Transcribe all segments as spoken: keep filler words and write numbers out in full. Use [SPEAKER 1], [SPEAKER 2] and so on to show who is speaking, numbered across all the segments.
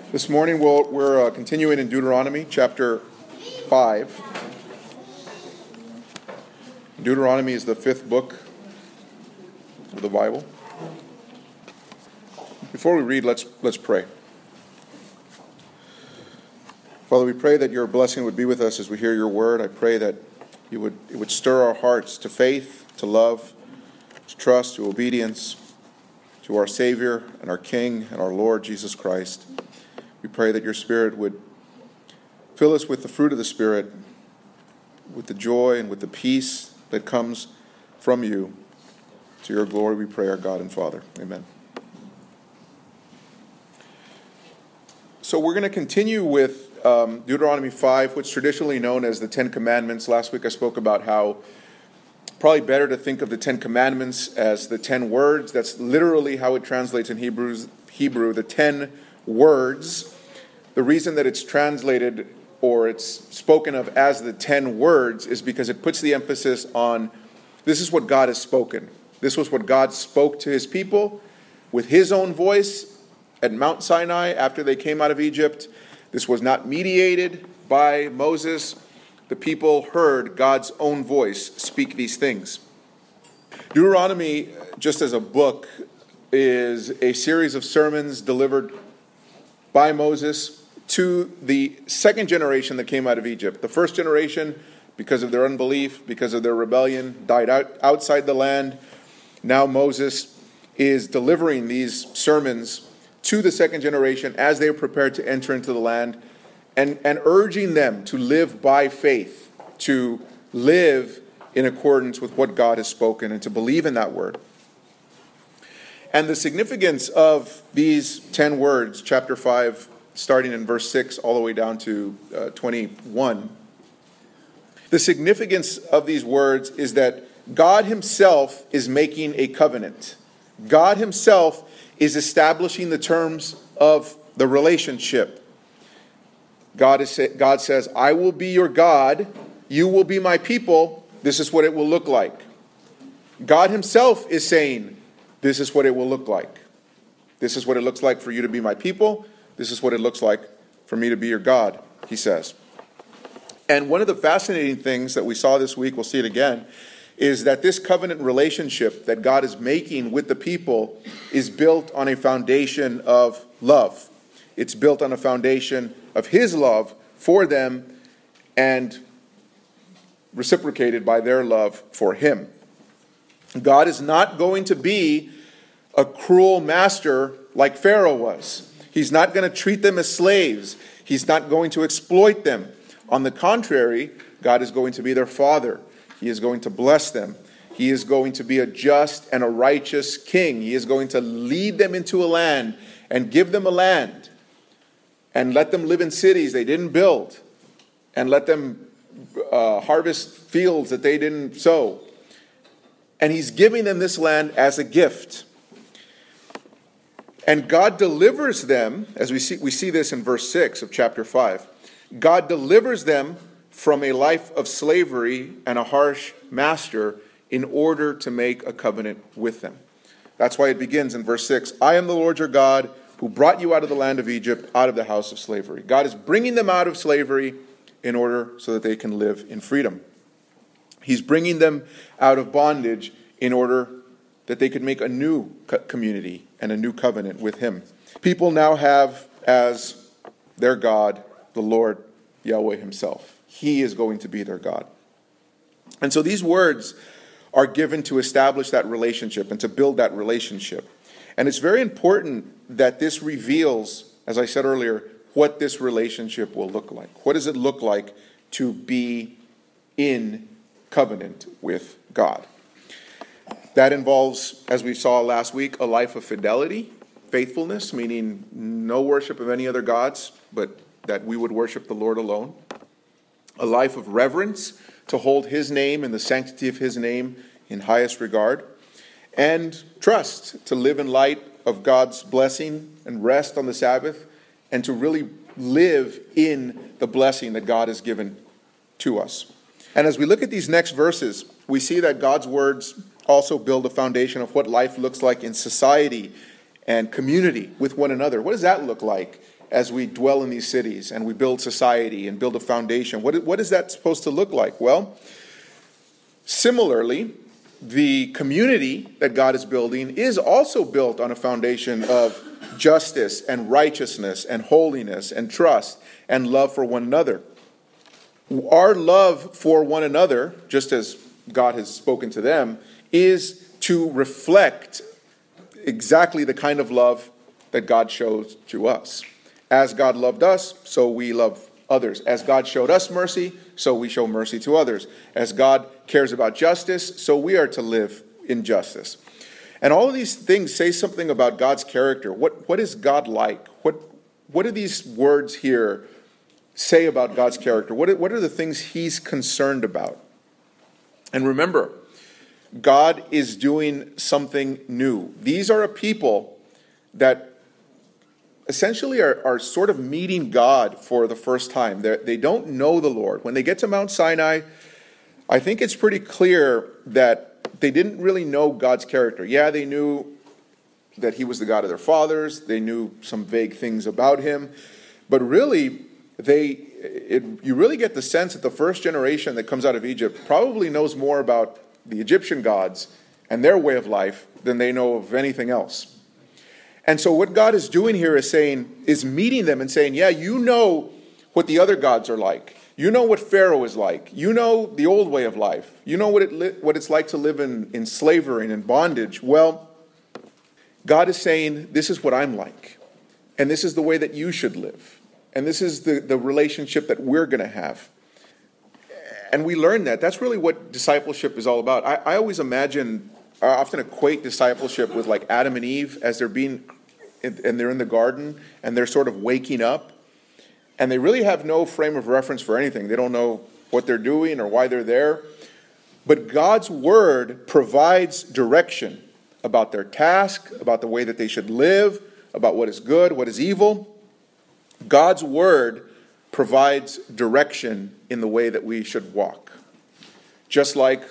[SPEAKER 1] This morning we'll, we're uh, continuing in Deuteronomy chapter five. Deuteronomy is the fifth book of the Bible. Before we read, let's let's pray. Father, we pray that your blessing would be with us as we hear your word. I pray that you would it would stir our hearts to faith, to love, to trust, to obedience, to our Savior and our King and our Lord Jesus Christ. We pray that your Spirit would fill us with the fruit of the Spirit, with the joy and with the peace that comes from you. To your glory we pray, our God and Father. Amen. So we're going to continue with um, Deuteronomy five, what's traditionally known as the Ten Commandments. Last week I spoke about how probably better to think of the Ten Commandments as the ten words. That's literally how it translates in Hebrews, Hebrew, the ten words. The reason that it's translated or it's spoken of as the ten words is because it puts the emphasis on this is what God has spoken. This was what God spoke to his people with his own voice at Mount Sinai after they came out of Egypt. This was not mediated by Moses. The people heard God's own voice speak these things. Deuteronomy, just as a book, is a series of sermons delivered by Moses to the second generation that came out of Egypt. The first generation, because of their unbelief, because of their rebellion, died out outside the land. Now Moses is delivering these sermons to the second generation as they are prepared to enter into the land and, and urging them to live by faith, to live in accordance with what God has spoken and to believe in that word. And the significance of these ten words, chapter five, starting in verse six all the way down to uh, twenty-one, the significance of these words is that God himself is making a covenant. God himself is establishing the terms of the relationship. God is God says, I will be your God, you will be my people, this is what it will look like. God himself is saying, this is what it will look like. This is what it looks like for you to be my people. This is what it looks like for me to be your God, he says. And one of the fascinating things that we saw this week, we'll see it again, is that this covenant relationship that God is making with the people is built on a foundation of love. It's built on a foundation of his love for them and reciprocated by their love for him. God is not going to be a cruel master like Pharaoh was. He's not going to treat them as slaves. He's not going to exploit them. On the contrary, God is going to be their father. He is going to bless them. He is going to be a just and a righteous king. He is going to lead them into a land and give them a land and let them live in cities they didn't build and let them uh, harvest fields that they didn't sow. And he's giving them this land as a gift. And God delivers them, as we see, we see this in verse six of chapter five. God delivers them from a life of slavery and a harsh master in order to make a covenant with them. That's why it begins in verse six. I am the Lord your God who brought you out of the land of Egypt, out of the house of slavery. God is bringing them out of slavery in order so that they can live in freedom. He's bringing them out of bondage in order that they could make a new community and a new covenant with him. People now have as their God the Lord Yahweh himself. He is going to be their God. And so these words are given to establish that relationship and to build that relationship. And it's very important that this reveals, as I said earlier, what this relationship will look like. What does it look like to be in covenant with God? That involves, as we saw last week, a life of fidelity, faithfulness, meaning no worship of any other gods, but that we would worship the Lord alone. A life of reverence, to hold his name and the sanctity of his name in highest regard. And trust, to live in light of God's blessing and rest on the Sabbath, and to really live in the blessing that God has given to us. And as we look at these next verses, we see that God's words also build a foundation of what life looks like in society and community with one another. What does that look like as we dwell in these cities and we build society and build a foundation? What, what is that supposed to look like? Well, similarly, the community that God is building is also built on a foundation of justice and righteousness and holiness and trust and love for one another. Our love for one another, just as God has spoken to them, is to reflect exactly the kind of love that God shows to us. As God loved us, so we love others. As God showed us mercy, so we show mercy to others. As God cares about justice, so we are to live in justice. And all of these things say something about God's character. What, what is God like? What, what do these words here say about God's character? What are, what are the things he's concerned about? And remember, God is doing something new. These are a people that essentially are, are sort of meeting God for the first time. They're, they don't know the Lord. When they get to Mount Sinai, I think it's pretty clear that they didn't really know God's character. Yeah, they knew that he was the God of their fathers. They knew some vague things about him. But really, they it, you really get the sense that the first generation that comes out of Egypt probably knows more about the Egyptian gods and their way of life than they know of anything else. And so what God is doing here is saying, is meeting them and saying, yeah, you know what the other gods are like. You know what Pharaoh is like. You know the old way of life. You know what it li- what it's like to live in, in slavery and in bondage. Well, God is saying, this is what I'm like. And this is the way that you should live. And this is the, the relationship that we're going to have. And we learn that. That's really what discipleship is all about. I, I always imagine, I often equate discipleship with like Adam and Eve as they're being, and they're in the garden, and they're sort of waking up. And they really have no frame of reference for anything. They don't know what they're doing or why they're there. But God's word provides direction about their task, about the way that they should live, about what is good, what is evil. God's word provides direction in the way that we should walk. Just like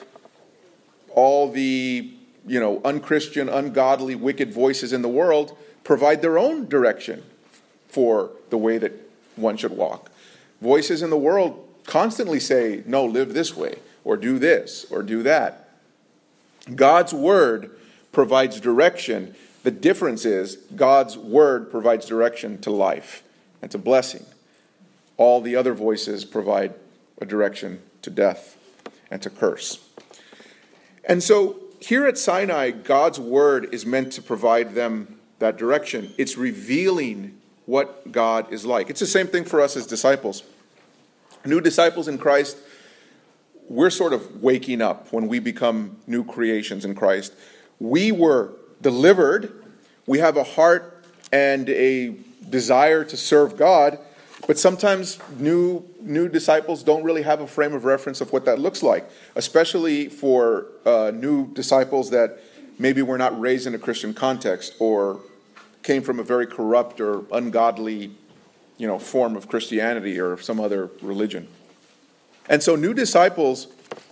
[SPEAKER 1] all the, you know, unchristian, ungodly, wicked voices in the world provide their own direction for the way that one should walk. Voices in the world constantly say, no, live this way, or do this, or do that. God's word provides direction. The difference is God's word provides direction to life and to blessing. All the other voices provide a direction to death and to curse. And so here at Sinai, God's word is meant to provide them that direction. It's revealing what God is like. It's the same thing for us as disciples. New disciples in Christ, we're sort of waking up when we become new creations in Christ. We were delivered. We have a heart and a desire to serve God, but sometimes new new disciples don't really have a frame of reference of what that looks like, especially for uh, new disciples that maybe were not raised in a Christian context or came from a very corrupt or ungodly, you know, form of Christianity or some other religion. And so new disciples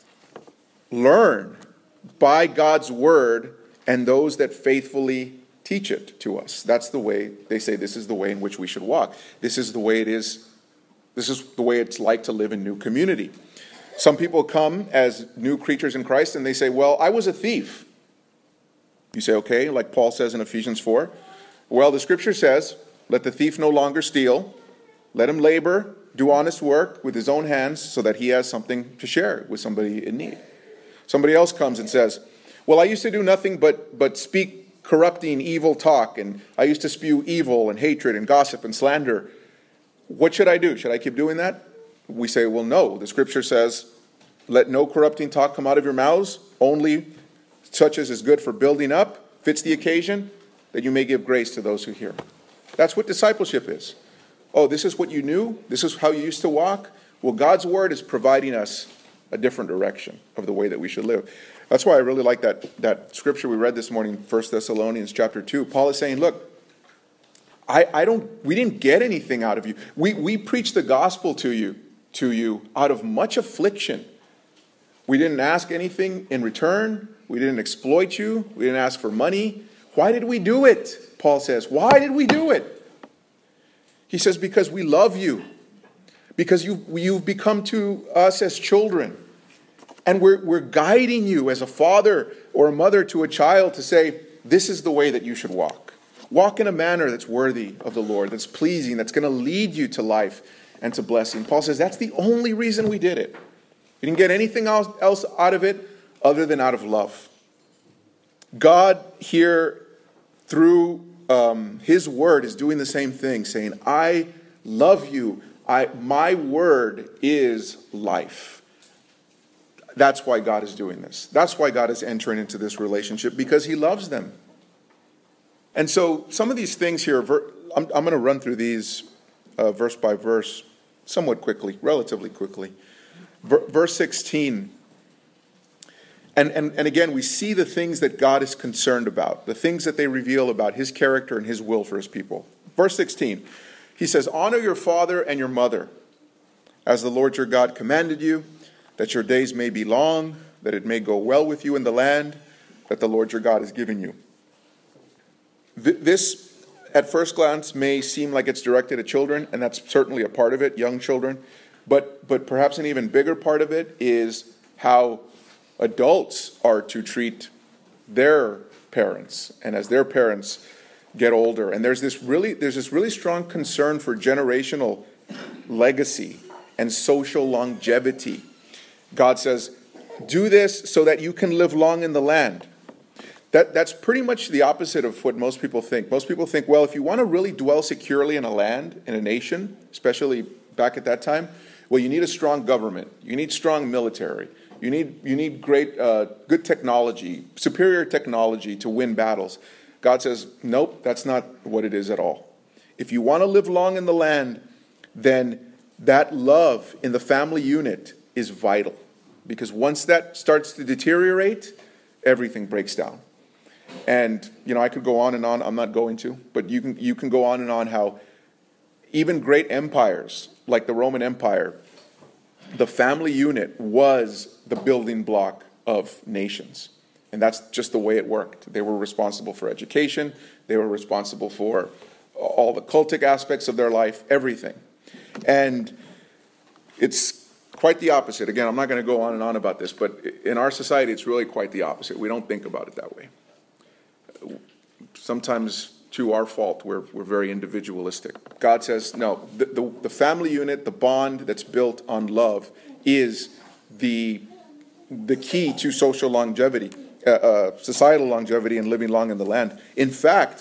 [SPEAKER 1] learn by God's word and those that faithfully teach it to us. That's the way, they say this is the way in which we should walk. This is the way it is, this is the way it's like to live in new community. Some people come as new creatures in Christ and they say, well, I was a thief. You say, okay, like Paul says in Ephesians four. Well, the scripture says, let the thief no longer steal. Let him labor, do honest work with his own hands so that he has something to share with somebody in need. Somebody else comes and says, well, I used to do nothing but, but speak corrupting evil talk, and I used to spew evil and hatred and gossip and slander. What should I do? Should I keep doing that? We say, well, no. The scripture says, let no corrupting talk come out of your mouths, only such as is good for building up, fits the occasion, that you may give grace to those who hear. That's what discipleship is. Oh, this is what you knew? This is how you used to walk? Well, God's word is providing us a different direction of the way that we should live. That's why I really like that, that scripture we read this morning, First Thessalonians chapter two. Paul is saying, look, I, I don't we didn't get anything out of you. We we preached the gospel to you, to you out of much affliction. We didn't ask anything in return. We didn't exploit you. We didn't ask for money. Why did we do it? Paul says. Why did we do it? He says, because we love you. Because you, you've become to us as children. And we're, we're guiding you as a father or a mother to a child to say, this is the way that you should walk. Walk in a manner that's worthy of the Lord, that's pleasing, that's going to lead you to life and to blessing. Paul says that's the only reason we did it. We didn't get anything else, else out of it other than out of love. God here, through um, his word, is doing the same thing, saying, I love you. I, my word is life. That's why God is doing this. That's why God is entering into this relationship, because he loves them. And so some of these things here, I'm, I'm going to run through these uh, verse by verse somewhat quickly, relatively quickly. Ver, verse sixteen. And, and, and again, we see the things that God is concerned about, the things that they reveal about his character and his will for his people. Verse sixteen, he says, honor your father and your mother, as the Lord your God commanded you, that your days may be long, that it may go well with you in the land that the Lord your God has given you. This, at first glance, may seem like it's directed at children, and that's certainly a part of it, young children. But, but perhaps an even bigger part of it is how adults are to treat their parents, and as their parents get older. And there's this really, there's this really strong concern for generational legacy and social longevity. God says, do this so that you can live long in the land. That, that's pretty much the opposite of what most people think. Most people think, well, if you want to really dwell securely in a land, in a nation, especially back at that time, well, you need a strong government. You need strong military. You need you need great, uh, good technology, superior technology to win battles. God says, nope, that's not what it is at all. If you want to live long in the land, then that love in the family unit is vital. Because once that starts to deteriorate, everything breaks down. And, you know, I could go on and on. I'm not going to. But you can you can go on and on how even great empires, like the Roman Empire, the family unit was the building block of nations. And that's just the way it worked. They were responsible for education. They were responsible for all the cultic aspects of their life, everything. And it's quite the opposite. Again, I'm not going to go on and on about this, but in our society, it's really quite the opposite. We don't think about it that way. Sometimes, to our fault, we're we're very individualistic. God says, no, the, the, the family unit, the bond that's built on love is the, the key to social longevity, uh, uh, societal longevity, and living long in the land. In fact,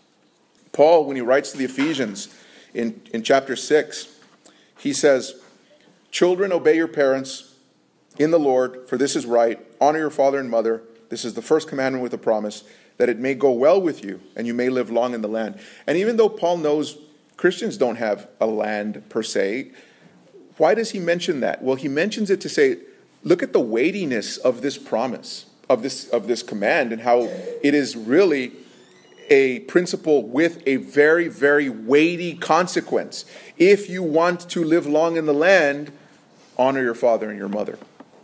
[SPEAKER 1] Paul, when he writes to the Ephesians in, in chapter six, he says, children, obey your parents in the Lord, for this is right. Honor your father and mother. This is the first commandment with a promise, that it may go well with you and you may live long in the land. And even though Paul knows Christians don't have a land per se, why does he mention that? Well, he mentions it to say, look at the weightiness of this promise, of this of this command, and how it is really a principle with a very, very weighty consequence. If you want to live long in the land, honor your father and your mother.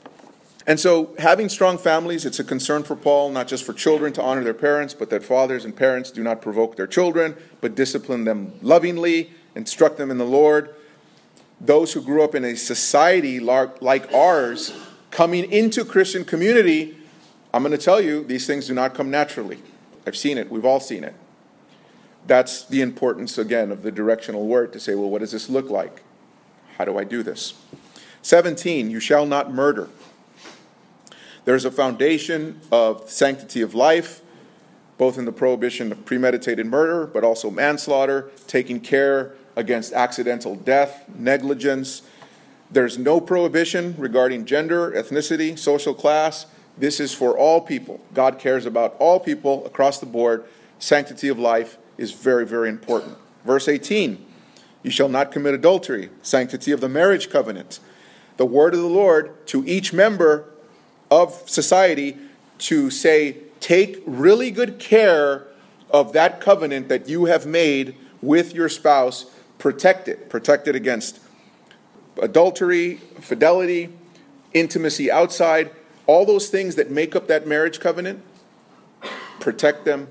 [SPEAKER 1] And so having strong families, it's a concern for Paul, not just for children to honor their parents, but that fathers and parents do not provoke their children, but discipline them lovingly, instruct them in the Lord. Those who grew up in a society like ours, coming into Christian community, I'm going to tell you, these things do not come naturally. I've seen it. We've all seen it. That's the importance, again, of the directional word to say, well, what does this look like? How do I do this? seventeen, you shall not murder. There's a foundation of sanctity of life, both in the prohibition of premeditated murder, but also manslaughter, taking care against accidental death, negligence. There's no prohibition regarding gender, ethnicity, social class. This is for all people. God cares about all people across the board. Sanctity of life is very, very important. Verse eighteen, you shall not commit adultery. Sanctity of the marriage covenant. The word of the Lord to each member of society to say, take really good care of that covenant that you have made with your spouse. Protect it. Protect it against adultery, fidelity, intimacy outside, all those things that make up that marriage covenant. Protect them,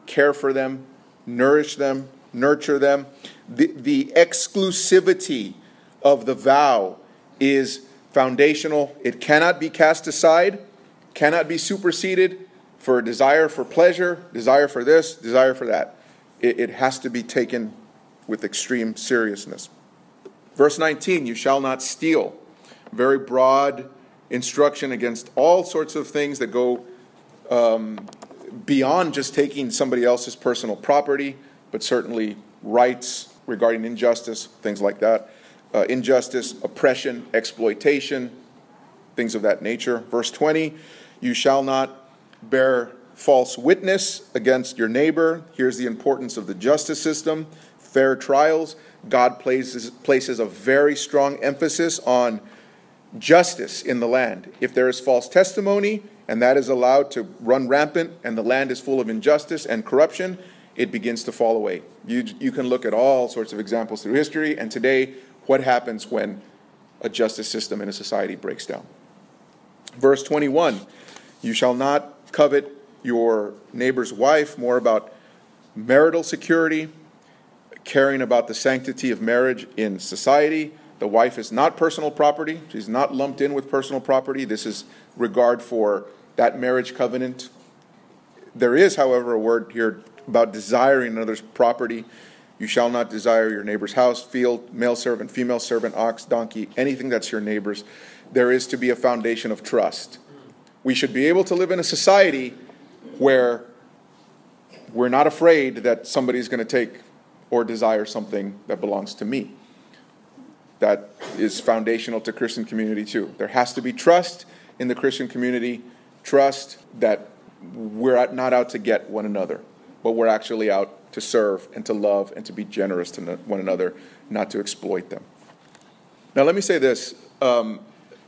[SPEAKER 1] care for them, nourish them, nurture them. The, the exclusivity of the vow is foundational. It cannot be cast aside, cannot be superseded for desire for pleasure, desire for this, desire for that. It, it has to be taken with extreme seriousness. Verse nineteen, you shall not steal. Very broad instruction against all sorts of things that go um, beyond just taking somebody else's personal property, but certainly rights regarding injustice, things like that. Uh, injustice, oppression, exploitation, things of that nature. Verse twenty, you shall not bear false witness against your neighbor. Here's the importance of the justice system, fair trials. God places, places a very strong emphasis on justice in the land. If there is false testimony, and that is allowed to run rampant, and the land is full of injustice and corruption, it begins to fall away. You, you can look at all sorts of examples through history, and today, what happens when a justice system in a society breaks down? Verse twenty-one, you shall not covet your neighbor's wife, more about marital security, caring about the sanctity of marriage in society. The wife is not personal property. She's not lumped in with personal property. This is regard for that marriage covenant. There is, however, a word here about desiring another's property. You shall not desire your neighbor's house, field, male servant, female servant, ox, donkey, anything that's your neighbor's. There is to be a foundation of trust. We should be able to live in a society where we're not afraid that somebody's going to take or desire something that belongs to me. That is foundational to Christian community too. There has to be trust in the Christian community, trust that we're not out to get one another, but we're actually out to serve and to love and to be generous to one another, not to exploit them. Now let me say this. Um,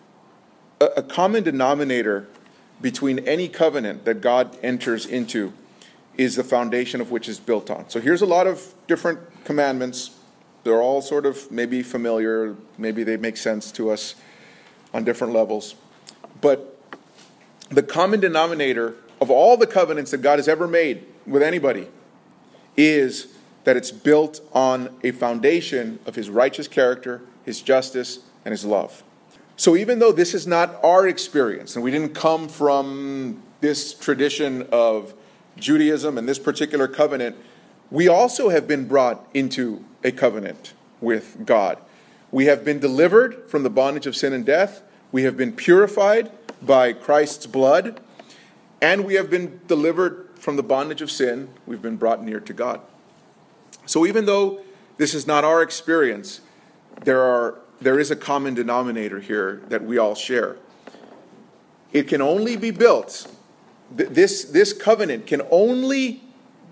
[SPEAKER 1] a, a common denominator between any covenant that God enters into is the foundation of which is built on. So here's a lot of different commandments. They're all sort of maybe familiar, maybe they make sense to us on different levels. But the common denominator of all the covenants that God has ever made with anybody is that it's built on a foundation of his righteous character, his justice, and his love. So even though this is not our experience, and we didn't come from this tradition of Judaism and this particular covenant, we also have been brought into a covenant with God. We have been delivered from the bondage of sin and death. We have been purified by Christ's blood. And we have been delivered from the bondage of sin. We've been brought near to God. So even though this is not our experience, there are there is a common denominator here that we all share. It can only be built, this, this covenant can only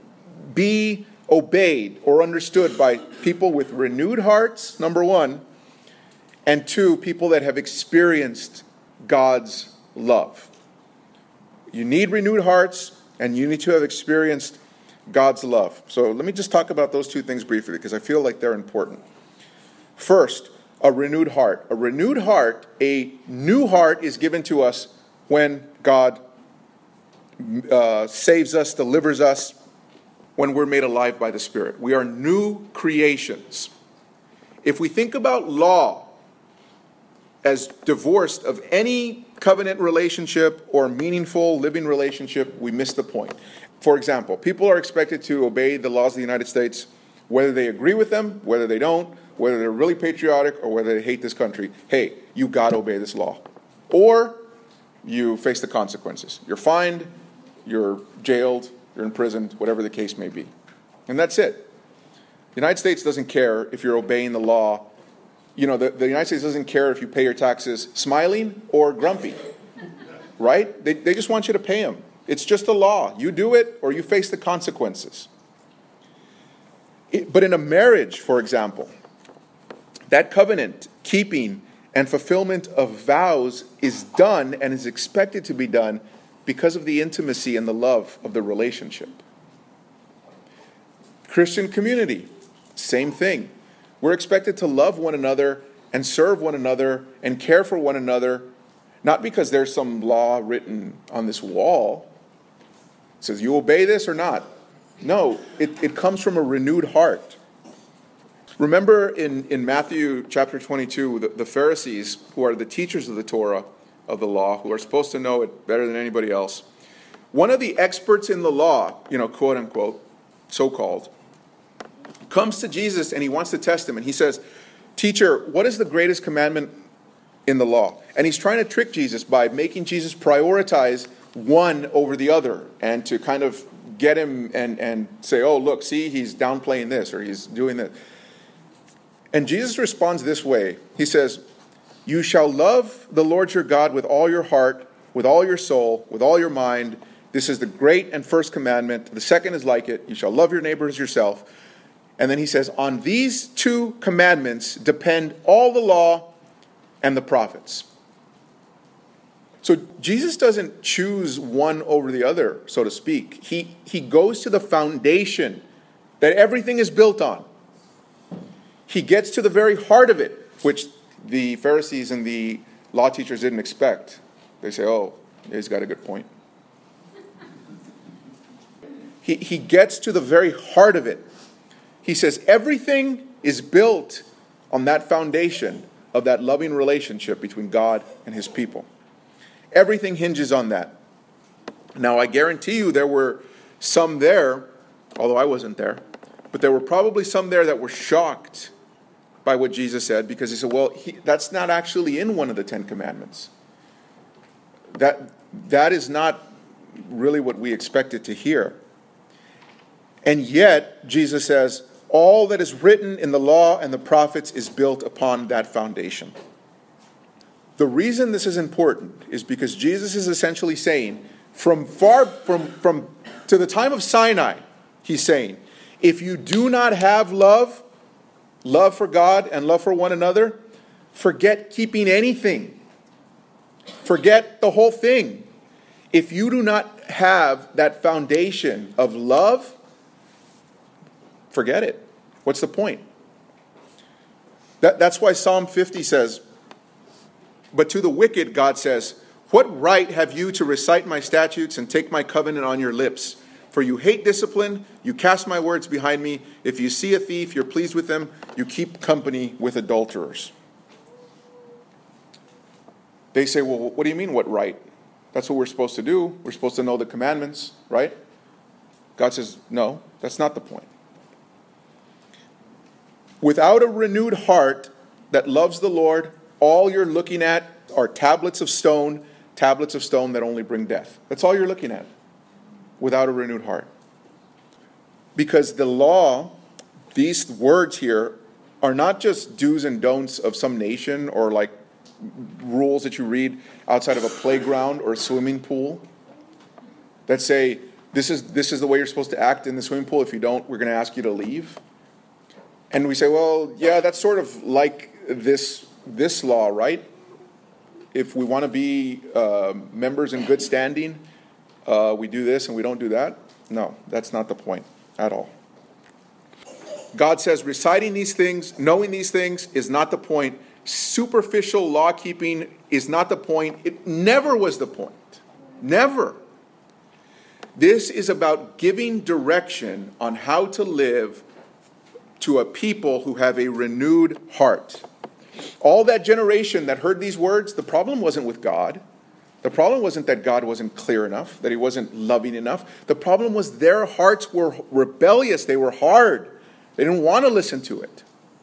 [SPEAKER 1] be obeyed or understood by people with renewed hearts, number one, and two, people that have experienced God's love. You need renewed hearts, and you need to have experienced God's love. So let me just talk about those two things briefly, because I feel like they're important. First, a renewed heart. A renewed heart, a new heart is given to us when God uh, saves us, delivers us, when we're made alive by the Spirit. We are new creations. If we think about law as divorced of any covenant relationship or meaningful living relationship, we miss the point. For example, people are expected to obey the laws of the United States, whether they agree with them, whether they don't, whether they're really patriotic, or whether they hate this country. Hey, you got to obey this law. Or you face the consequences. You're fined, you're jailed, you're imprisoned, whatever the case may be. And that's it. The United States doesn't care if you're obeying the law. You know, the, the United States doesn't care if you pay your taxes smiling or grumpy. Right? They, they just want you to pay them. It's just a law. You do it or you face the consequences. It, but in a marriage, for example, that covenant keeping and fulfillment of vows is done and is expected to be done because of the intimacy and the love of the relationship. Christian community, same thing. We're expected to love one another and serve one another and care for one another, not because there's some law written on this wall. It says you obey this or not. No, it, it comes from a renewed heart. Remember in, in Matthew chapter twenty-two, the, the Pharisees, who are the teachers of the Torah, of the law, who are supposed to know it better than anybody else, one of the experts in the law, you know, quote unquote, so-called, comes to Jesus and he wants to test him. And he says, "Teacher, what is the greatest commandment in the law?" And he's trying to trick Jesus by making Jesus prioritize one over the other and to kind of get him and, and say, "Oh, look, see, he's downplaying this or he's doing this." And Jesus responds this way. He says, "You shall love the Lord your God with all your heart, with all your soul, with all your mind. This is the great and first commandment. The second is like it. You shall love your neighbor as yourself." And then he says, "On these two commandments depend all the law and the prophets." So Jesus doesn't choose one over the other, so to speak. He, he goes to the foundation that everything is built on. He gets to the very heart of it, which the Pharisees and the law teachers didn't expect. They say, "Oh, he's got a good point." He, he gets to the very heart of it. He says everything is built on that foundation of that loving relationship between God and his people. Everything hinges on that. Now, I guarantee you there were some there, although I wasn't there, but there were probably some there that were shocked by what Jesus said, because he said, well, he, that's not actually in one of the Ten Commandments. That, that is not really what we expected to hear. And yet, Jesus says, all that is written in the law and the prophets is built upon that foundation. The reason this is important is because Jesus is essentially saying, from far from from to the time of Sinai, he's saying, if you do not have love, love for God and love for one another, forget keeping anything. Forget the whole thing. If you do not have that foundation of love, forget it. What's the point? That, that's why Psalm fifty says, "But to the wicked, God says, what right have you to recite my statutes and take my covenant on your lips? For you hate discipline, you cast my words behind me. If you see a thief, you're pleased with them. You keep company with adulterers." They say, well, what do you mean, what right? That's what we're supposed to do. We're supposed to know the commandments, right? God says, no, that's not the point. Without a renewed heart that loves the Lord, all you're looking at are tablets of stone, tablets of stone that only bring death. That's all you're looking at, without a renewed heart. Because the law, these words here, are not just do's and don'ts of some nation or like rules that you read outside of a playground or a swimming pool that say, this is this is the way you're supposed to act in the swimming pool. If you don't, we're going to ask you to leave. And we say, well, yeah, that's sort of like this this law, right? If we want to be uh, members in good standing, uh, we do this and we don't do that. No, that's not the point at all. God says reciting these things, knowing these things is not the point. Superficial law keeping is not the point. It never was the point. Never. This is about giving direction on how to live to a people who have a renewed heart. All that generation that heard these words, the problem wasn't with God. The problem wasn't that God wasn't clear enough, that he wasn't loving enough. The problem was their hearts were rebellious. They were hard. They didn't want to listen to it.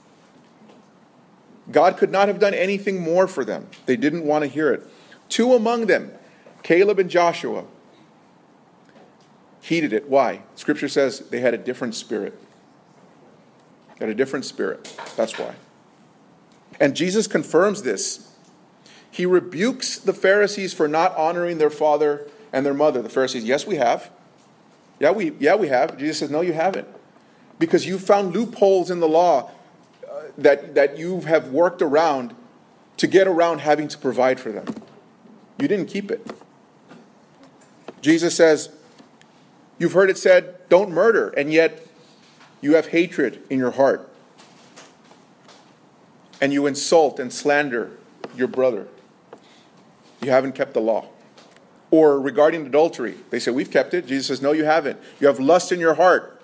[SPEAKER 1] God could not have done anything more for them. They didn't want to hear it. Two among them, Caleb and Joshua, heeded it. Why? Scripture says they had a different spirit. They had a different spirit. That's why. And Jesus confirms this. He rebukes the Pharisees for not honoring their father and their mother. The Pharisees, yes, we have. Yeah, we, yeah, we have. Jesus says, no, you haven't. Because you found loopholes in the law uh, that, that you have worked around to get around having to provide for them. You didn't keep it. Jesus says, you've heard it said, don't murder, and yet you have hatred in your heart. And you insult and slander your brother. You haven't kept the law. Or regarding adultery, they say, we've kept it. Jesus says, no, you haven't. You have lust in your heart.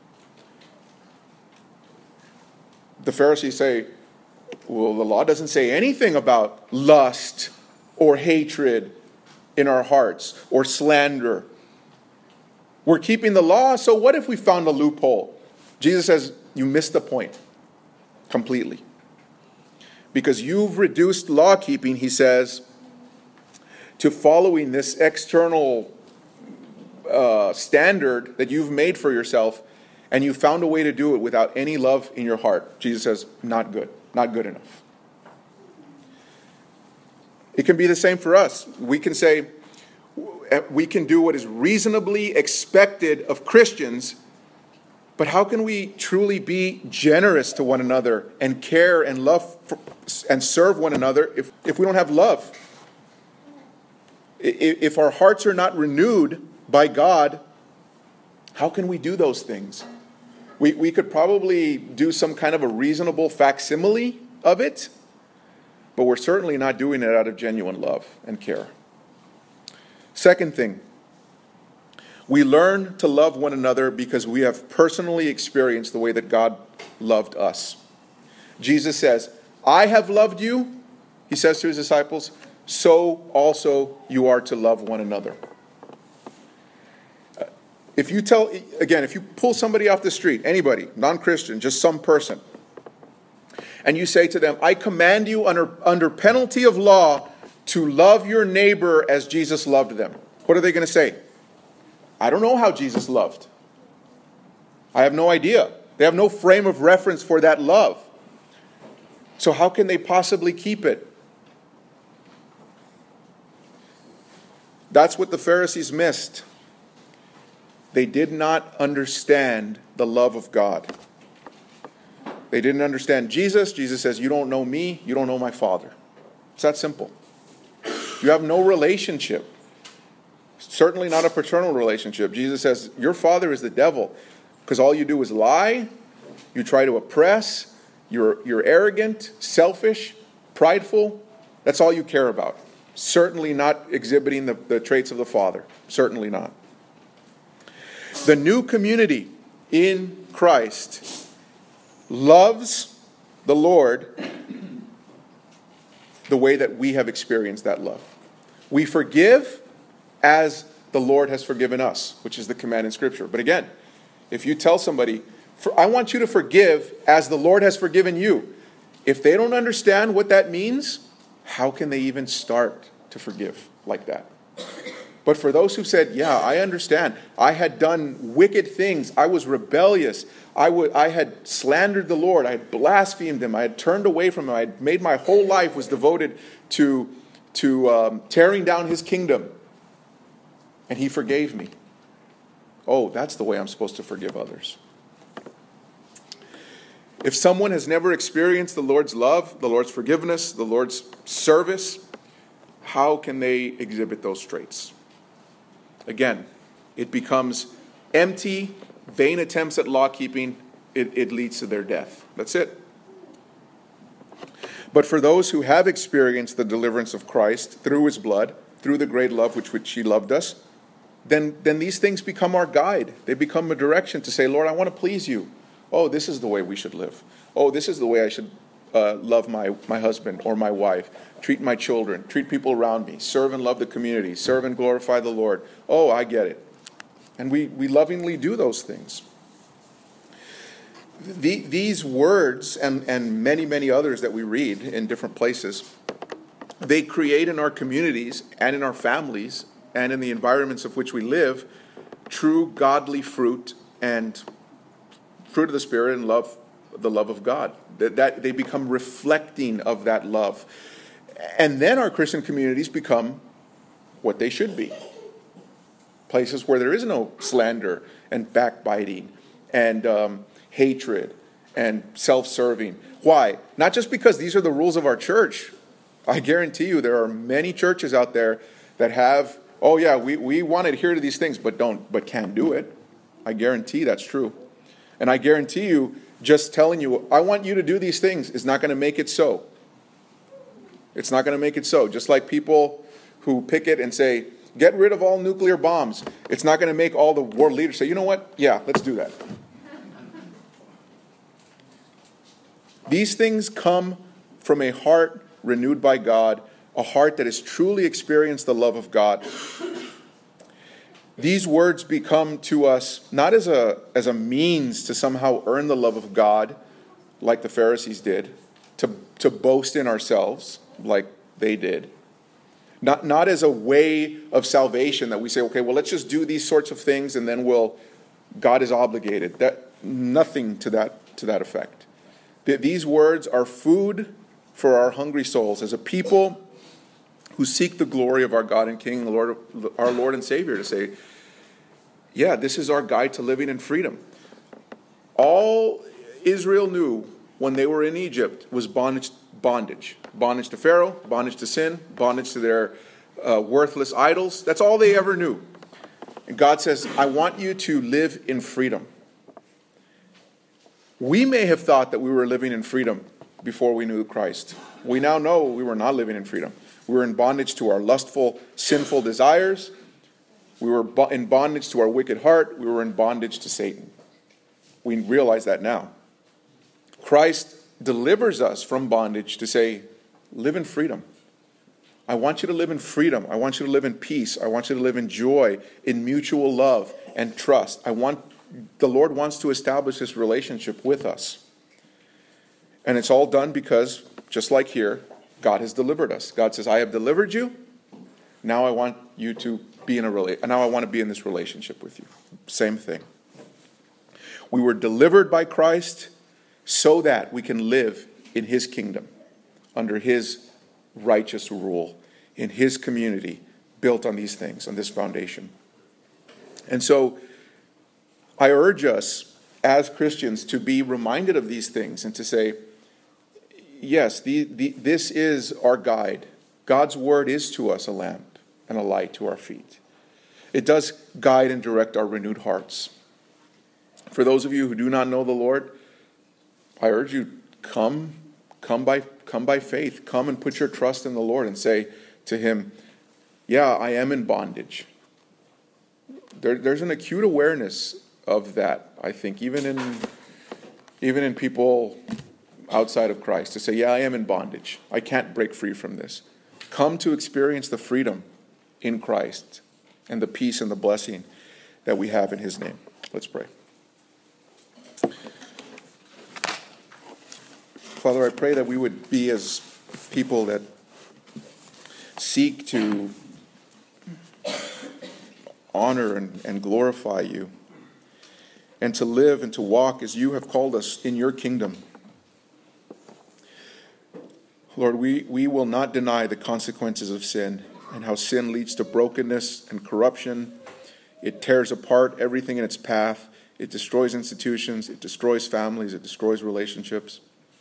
[SPEAKER 1] The Pharisees say, well, the law doesn't say anything about lust or hatred in our hearts or slander. We're keeping the law, so what if we found a loophole? Jesus says, you missed the point completely. Because you've reduced law keeping, he says, to following this external uh, standard that you've made for yourself, and you found a way to do it without any love in your heart. Jesus says, not good, not good enough. It can be the same for us. We can say, we can do what is reasonably expected of Christians, but how can we truly be generous to one another and care and love for, and serve one another if, if we don't have love? If our hearts are not renewed by God, how can we do those things? We, we could probably do some kind of a reasonable facsimile of it, but we're certainly not doing it out of genuine love and care. Second thing, we learn to love one another because we have personally experienced the way that God loved us. Jesus says, I have loved you, he says to his disciples, so also you are to love one another. If you tell, again, if you pull somebody off the street, anybody, non-Christian, just some person, and you say to them, I command you under, under penalty of law to love your neighbor as Jesus loved them. What are they going to say? I don't know how Jesus loved. I have no idea. They have no frame of reference for that love. So how can they possibly keep it? That's what the Pharisees missed. They did not understand the love of God. They didn't understand Jesus. Jesus says, you don't know me, you don't know my Father. It's that simple. You have no relationship. Certainly not a paternal relationship. Jesus says, your father is the devil, because all you do is lie, you try to oppress, you're, you're arrogant, selfish, prideful. That's all you care about. Certainly not exhibiting the, the traits of the Father. Certainly not. The new community in Christ loves the Lord the way that we have experienced that love. We forgive as the Lord has forgiven us, which is the command in Scripture. But again, if you tell somebody, I want you to forgive as the Lord has forgiven you, if they don't understand what that means, how can they even start to forgive like that? But for those who said, yeah, I understand. I had done wicked things. I was rebellious. I would, I had slandered the Lord. I had blasphemed him. I had turned away from him. I had made my whole life was devoted to, to um, tearing down his kingdom. And he forgave me. Oh, that's the way I'm supposed to forgive others. If someone has never experienced the Lord's love, the Lord's forgiveness, the Lord's service, how can they exhibit those traits? Again, it becomes empty, vain attempts at law keeping. It, it leads to their death. That's it. But for those who have experienced the deliverance of Christ through his blood, through the great love with which he loved us, then, then these things become our guide. They become a direction to say, Lord, I want to please you. Oh, this is the way we should live. Oh, this is the way I should uh, love my, my husband or my wife, treat my children, treat people around me, serve and love the community, serve and glorify the Lord. Oh, I get it. And we, we lovingly do those things. The, these words and, and many, many others that we read in different places, they create in our communities and in our families and in the environments of which we live true godly fruit and fruit of the Spirit and love, the love of God. That, that they become reflecting of that love. And then our Christian communities become what they should be. Places where there is no slander and backbiting and um, hatred and self-serving. Why? Not just because these are the rules of our church. I guarantee you there are many churches out there that have, oh yeah, we, we want to adhere to these things, but don't, but can't do it. I guarantee that's true. And I guarantee you, just telling you, I want you to do these things is not going to make it so. It's not going to make it so. Just like people who picket and say, Get rid of all nuclear bombs. It's not going to make all the world leaders say, you know what? Yeah, let's do that. These things come from a heart renewed by God, a heart that has truly experienced the love of God. These words become to us not as a, as a means to somehow earn the love of God, like the Pharisees did, to, to boast in ourselves, like they did. Not, not as a way of salvation that we say, okay, well, let's just do these sorts of things and then we'll, God is obligated. That, nothing to that, to that effect. These words are food for our hungry souls as a people who seek the glory of our God and King, the Lord, our Lord and Savior, to say, yeah, this is our guide to living in freedom. All Israel knew when they were in Egypt was bondage, bondage. Bondage to Pharaoh, bondage to sin, bondage to their uh, worthless idols. That's all they ever knew. And God says, I want you to live in freedom. We may have thought that we were living in freedom before we knew Christ. We now know we were not living in freedom. We were in bondage to our lustful, sinful desires. We were in bondage to our wicked heart. We were in bondage to Satan. We realize that now. Christ delivers us from bondage to say, live in freedom. I want you to live in freedom. I want you to live in peace. I want you to live in joy, in mutual love and trust. I want the Lord wants to establish this relationship with us. And it's all done because, just like here, God has delivered us. God says, I have delivered you. Now I want you to be in a rela- now I want to be in this relationship with you. Same thing. We were delivered by Christ so that we can live in his kingdom, under his righteous rule, in his community, built on these things, on this foundation. And so I urge us as Christians to be reminded of these things and to say, yes, the, the, this is our guide. God's word is to us a lamp and a light to our feet. It does guide and direct our renewed hearts. For those of you who do not know the Lord, I urge you, come, come by, come by faith. Come and put your trust in the Lord and say to him, yeah, I am in bondage. There, there's an acute awareness of that, I think, even in even in people outside of Christ, to say, yeah, I am in bondage. I can't break free from this. Come to experience the freedom in Christ and the peace and the blessing that we have in his name. Let's pray. Father, I pray that we would be as people that seek to honor and, and glorify you, and to live and to walk as you have called us in your kingdom. Lord, we, we will not deny the consequences of sin and how sin leads to brokenness and corruption. It tears apart everything in its path. It destroys institutions. It destroys families. It destroys relationships.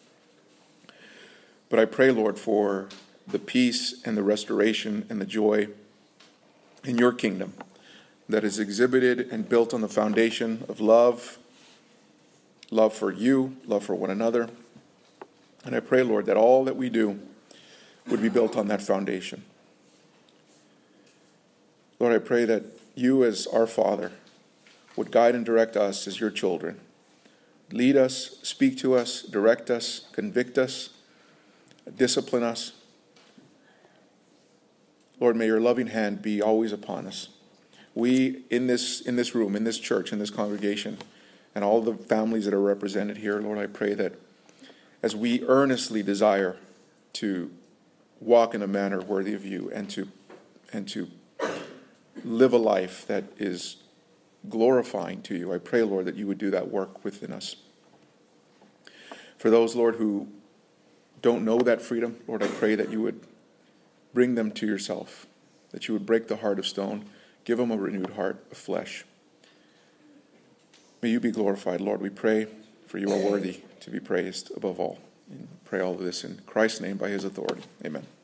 [SPEAKER 1] But I pray, Lord, for the peace and the restoration and the joy in your kingdom that is exhibited and built on the foundation of love, love for you, love for one another. And I pray, Lord, that all that we do would be built on that foundation. Lord, I pray that you as our Father would guide and direct us as your children. Lead us, speak to us, direct us, convict us, discipline us. Lord, may your loving hand be always upon us. We, in this in this room, in this church, in this congregation, and all the families that are represented here, Lord, I pray that as we earnestly desire to walk in a manner worthy of you and to and to live a life that is glorifying to you, I pray, Lord, that you would do that work within us. For those, Lord, who don't know that freedom, Lord, I pray that you would bring them to yourself, that you would break the heart of stone, give them a renewed heart of flesh. May you be glorified, Lord. We pray, for you are worthy to be praised above all. And pray all of this in Christ's name by his authority. Amen.